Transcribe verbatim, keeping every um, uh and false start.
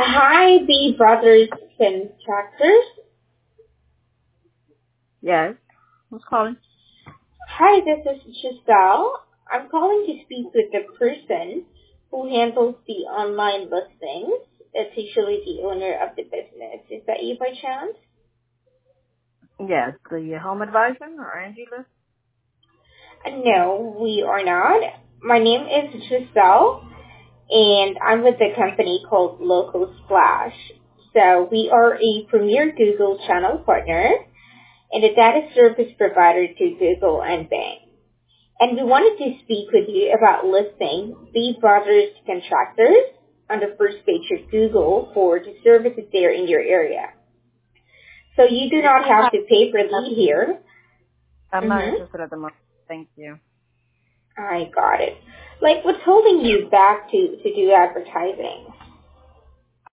Hi, the Brothers Contractors. Yes. Who's calling? Hi, this is Giselle. I'm calling to speak with the person who handles the online listings. It's usually the owner of the business. Is that you by chance? Yes, the home advisor or Angie List? Uh, No, we are not. My name is Giselle, and I'm with a company called Local Splash. So we are a premier Google channel partner and a data service provider to Google and Bing. And we wanted to speak with you about listing the Brothers Contractors on the first page of Google for the services there in your area. So you do not have to pay for lead here. I'm not Mm-hmm. interested at the moment. Thank you. I got it. Like, what's holding you back to, to do advertising?